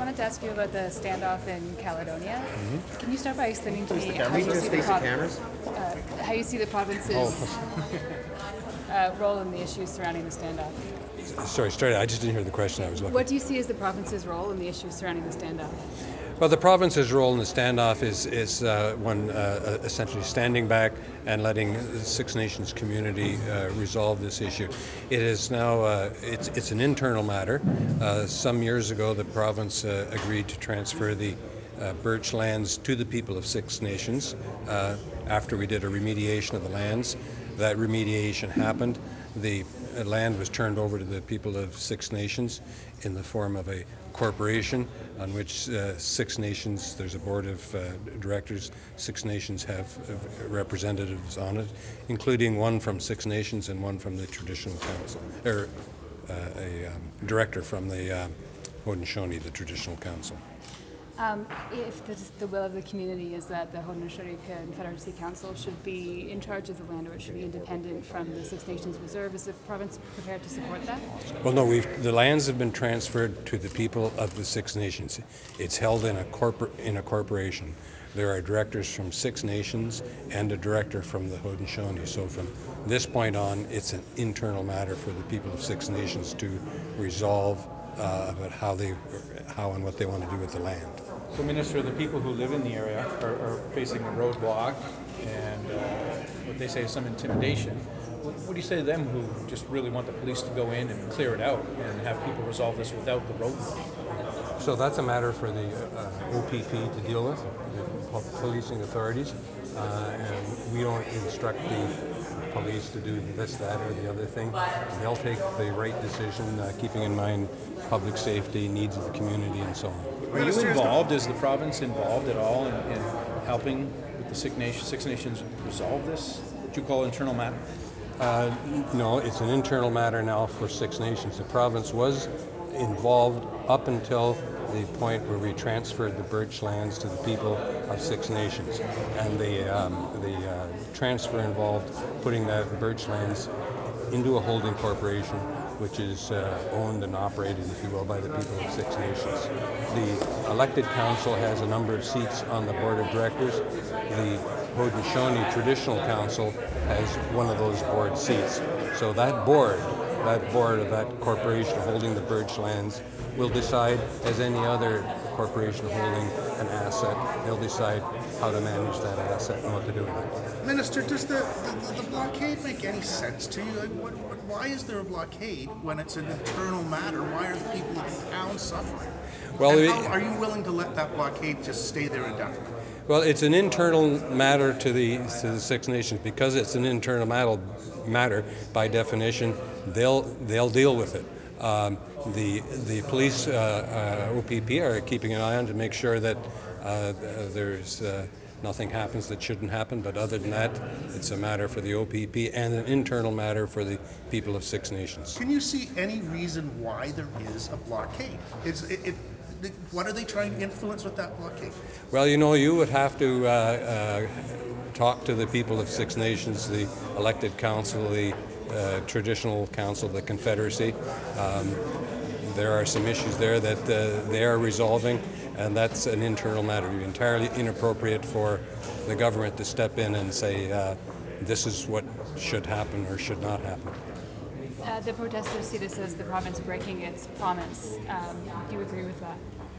wanted to ask you about the standoff in Caledonia. Can you start by explaining to me how Can we you just see face the cameras? how you see the province's role in the issues surrounding the standoff? Sorry, straight. I just didn't hear the question. I was looking. What do you see as the province's role in the issues surrounding the standoff? Well, the province's role in the standoff is one essentially standing back and letting the Six Nations community resolve this issue. It is now it's an internal matter. Some years ago, the province agreed to transfer the birch lands to the people of Six Nations after we did a remediation of the lands. That remediation happened. The land was turned over to the people of Six Nations in the form of a corporation on which Six Nations, there's a board of directors, Six Nations have representatives on it, including one from Six Nations and one from the Traditional Council, or a director from the Haudenosaunee, the Traditional Council. If the will of the community is that the Haudenosaunee Confederacy Council should be in charge of the land, or it should be independent from the Six Nations Reserve, is the province prepared to support that? Well, no, the lands have been transferred to the people of the Six Nations. It's held in a corporation. There are directors from Six Nations and a director from the Haudenosaunee. So from this point on, it's an internal matter for the people of Six Nations to resolve about how and what they want to do with the land. So, Minister, the people who live in the area are facing a roadblock and what they say is some intimidation. What do you say to them who just really want the police to go in and clear it out and have people resolve this without the roadblock? So that's a matter for the OPP to deal with, the policing authorities, and we don't instruct the police to do this, that, or the other thing. They'll take the right decision, keeping in mind public safety, needs of the community, and so on. Are you involved? Is the province involved at all in helping with the Six Nations resolve this, what you call internal matter? No, it's an internal matter now for Six Nations. The province was involved up until the point where we transferred the birch lands to the people of Six Nations, and the transfer involved putting the birch lands into a holding corporation, which is owned and operated, if you will, by the people of Six Nations. The elected council has a number of seats on the board of directors. The Haudenosaunee Traditional Council has one of those board seats. So that board of that corporation holding the birch lands will decide, as any other corporation holding an asset, they'll decide how to manage that asset and what to do with it. Minister, does the blockade make any sense to you? Like, why is there a blockade when it's an internal matter? Why are the people of the town suffering? Well, and how are you willing to let that blockade just stay there indefinitely? Well, it's an internal matter to the Six Nations. Because it's an internal matter, by definition, they'll deal with it. The police, OPP, are keeping an eye on to make sure that there's nothing happens that shouldn't happen. But other than that, it's a matter for the OPP and an internal matter for the people of Six Nations. Can you see any reason why there is a blockade? What are they trying to influence with that blockade? Well, you would have to talk to the people of Six Nations, the elected council, the traditional council, the Confederacy. There are some issues there that they are resolving, and that's an internal matter. It would be entirely inappropriate for the government to step in and say, this is what should happen or should not happen. The protesters see this as the province breaking its promise. Do you agree with that?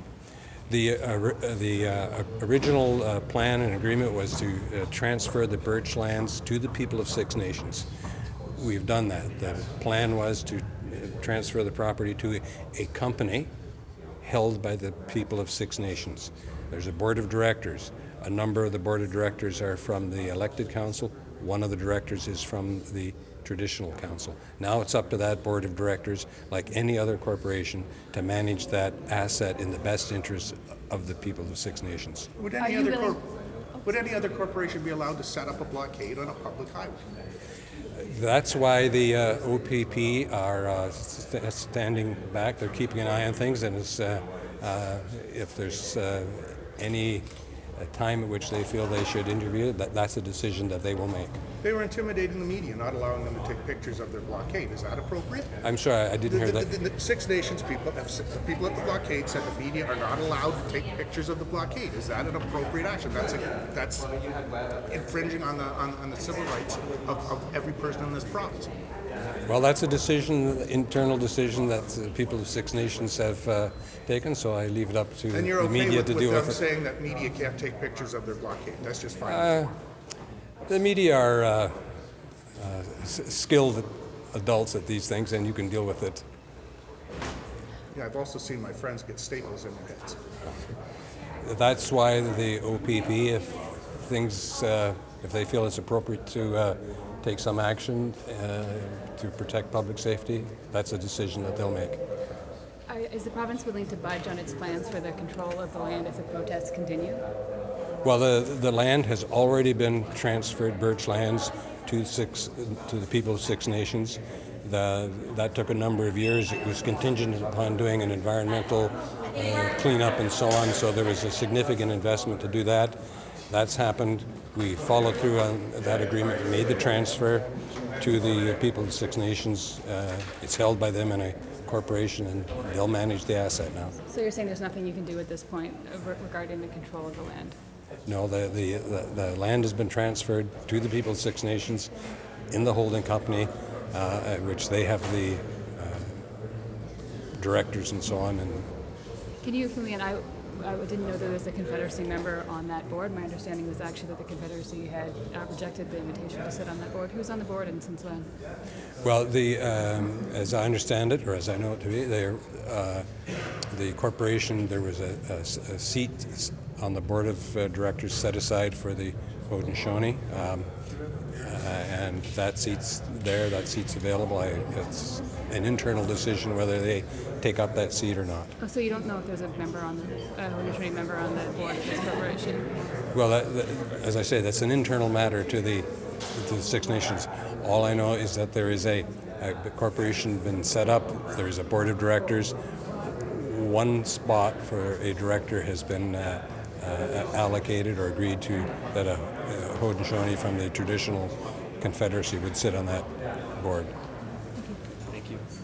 The original plan and agreement was to transfer the birch lands to the people of Six Nations. We've done that. The plan was to transfer the property to a company held by the people of Six Nations. There's a board of directors. A number of the board of directors are from the elected council. One of the directors is from the Traditional Council. Now it's up to that board of directors, like any other corporation, to manage that asset in the best interest of the people of Six Nations. Would any other corporation be allowed to set up a blockade on a public highway? That's why the OPP are standing back. They're keeping an eye on things, and if there's any a time at which they feel they should interview, that's a decision that they will make. They were intimidating the media, not allowing them to take pictures of their blockade. Is that appropriate? I'm sorry, I didn't hear that. The Six Nations people, the people at the blockade said the media are not allowed to take pictures of the blockade. Is that an appropriate action? That's infringing on the civil rights of every person in this province. Well, that's a decision, internal decision that the people of Six Nations have taken, so I leave it up to And you're the okay media with to deal them with it. saying that media can't take pictures of their blockade? That's just fine. The media are skilled adults at these things, and you can deal with it. Yeah, I've also seen my friends get staples in their heads. That's why the OPP, if they feel it's appropriate to take some action to protect public safety, that's a decision that they'll make. Is the province willing to budge on its plans for the control of the land if the protests continue? Well, the land has already been transferred, Birch lands, to the people of Six Nations. That took a number of years. It was contingent upon doing an environmental cleanup and so on, so there was a significant investment to do that. That's happened. We followed through on that agreement, made the transfer to the people of Six Nations. It's held by them in a corporation, and they'll manage the asset now. So you're saying there's nothing you can do at this point regarding the control of the land? No, the land has been transferred to the people of Six Nations in the holding company, which they have the directors and so on. And can you fill me in? I didn't know there was a Confederacy member on that board. My understanding was actually that the Confederacy had rejected the invitation to sit on that board. Who's on the board and since when? Well, as I understand it, or as I know it to be, the corporation, there was a seat on the board of directors set aside for the Haudenosaunee, and that seat's there, that seat's available. It's an internal decision whether they take up that seat or not. Oh, so you don't know if there's a Haudenosaunee member on the board of this corporation? Well, as I say, that's an internal matter to the Six Nations. All I know is that there is a corporation been set up, there's a board of directors. One spot for a director has been allocated or agreed to, that a Haudenosaunee from the traditional Confederacy would sit on that board. Thank you. Thank you.